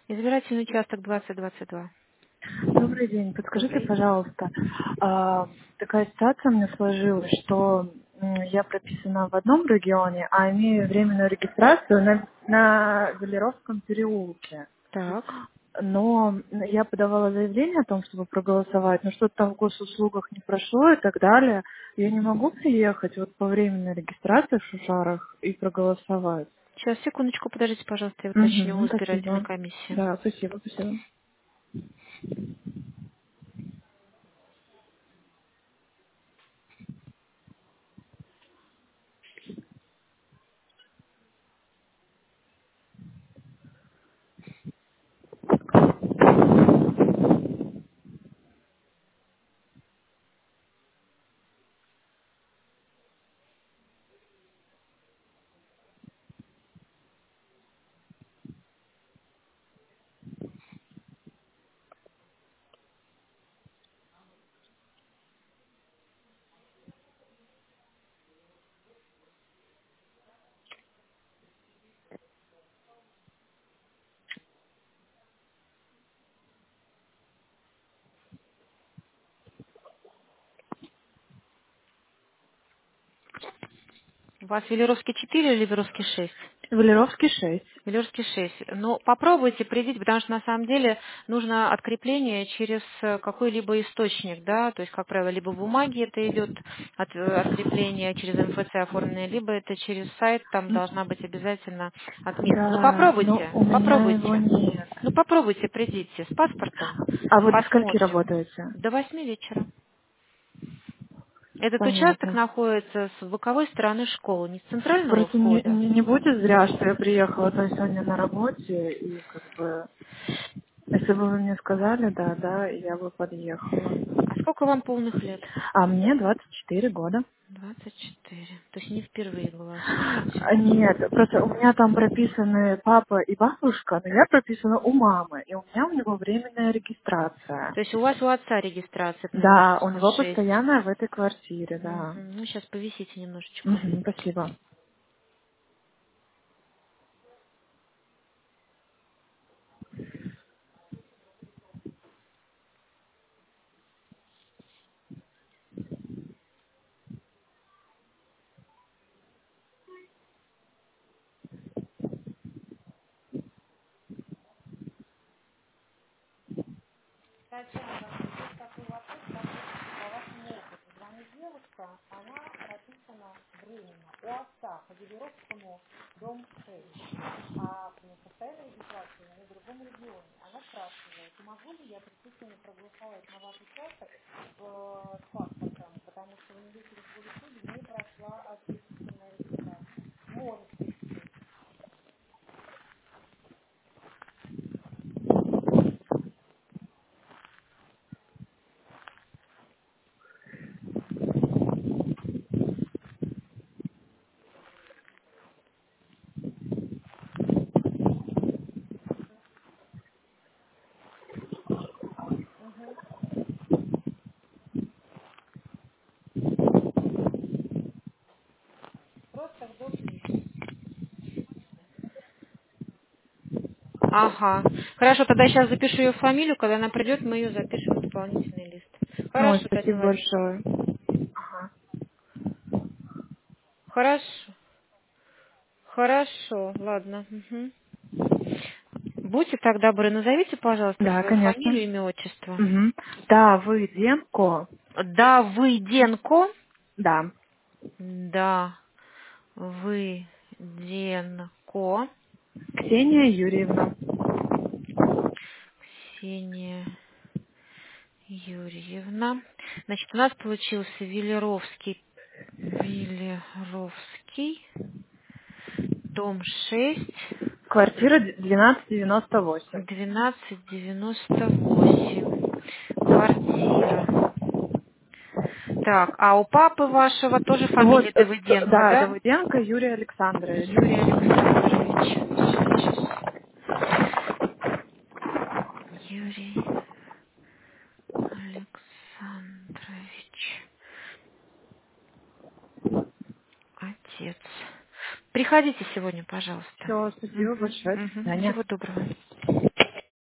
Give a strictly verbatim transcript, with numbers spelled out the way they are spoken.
Избирательный участок двадцать двадцать два. Добрый день. Подскажите, Добрый. пожалуйста, а, такая ситуация у меня сложилась, что м, я прописана в одном регионе, а имею временную регистрацию на, на Велеровском переулке. Так. Но я подавала заявление о том, чтобы проголосовать, но что-то там в госуслугах не прошло и так далее. Я не могу приехать вот по временной регистрации в Шушарах и проголосовать. Сейчас, секундочку, подождите, пожалуйста, я уточню у Угу, избирательной спасибо. комиссии. Да, спасибо, спасибо. У вас Велеровский четыре или Велеровский шесть? Валеровский шесть. Велеровский шесть. Ну, попробуйте, придите, потому что на самом деле нужно открепление через э, какой-либо источник, да, то есть, как правило, либо в бумаге это идет от, э, открепление через эм эф цэ оформленное, либо это через сайт, там должна быть обязательно отметка. Ну, Да, но попробуйте, у меня его попробуйте. нет. Ну, попробуйте, придите с паспортом, А вы до скольки посмотрим. работаете? До восьми вечера. Этот участок Понятно. находится с боковой стороны школы, не с центрального Просто не, входа. не, не будет зря, что я приехала то сегодня на работе, и как бы, если бы вы мне сказали, да, да, я бы подъехала. А сколько вам полных лет? А мне двадцать четыре года. двадцать четыре. То есть не впервые голосуете. А, Нет, просто у меня там прописаны папа и бабушка, но я прописана у мамы, и у меня у него временная регистрация. То есть у вас у отца регистрация по Да, у Велеровскому него шесть. постоянная в этой квартире, да. Мгм. Ну, сейчас повисите немножечко. Мгм, спасибо. Татьяна, есть такой вопрос, скажите, по вашему опыту. Звонит девушка, она прописана временно у отца по Велеровскому дом шесть, а ну, постоянная регистрация у нее в другом регионе. Она спрашивает, могу ли я присутственно проголосовать на ваш участок э, с паспортом, потому что у нее через госуслуги не прошла отечественная регистрация. Может прийти. Мгм. Просто в дом десять. Ага. Хорошо, тогда сейчас запишу ее фамилию. Когда она придет, мы ее запишем в дополнительный лист. Ой, Хорошо, спасибо Татьяна Владимировна. большое. Ага. Хорошо. Хорошо, ладно. Мгм. Будьте так добры, назовите, пожалуйста, Да, свою конечно. фамилию, имя, отчество. Угу. Да, вы Демко. Да, Выденко. Да. Да, Выденко. Ксения Юрьевна. Ксения Юрьевна. Значит, у нас получился Велеровский. Велеровский. Дом шесть. Квартира двенадцать девяносто восемь. Двенадцать девяносто восемь. Квартира. Так, а у папы вашего тоже Вот, фамилия э, т- Давыденко, да, да? Давыденко Юрий Александрович. Юрий Александрович. Юрий Александрович. Отец. Приходите сегодня, пожалуйста. Все, спасибо Мгм, большое. До мгм. свидания. Всего доброго.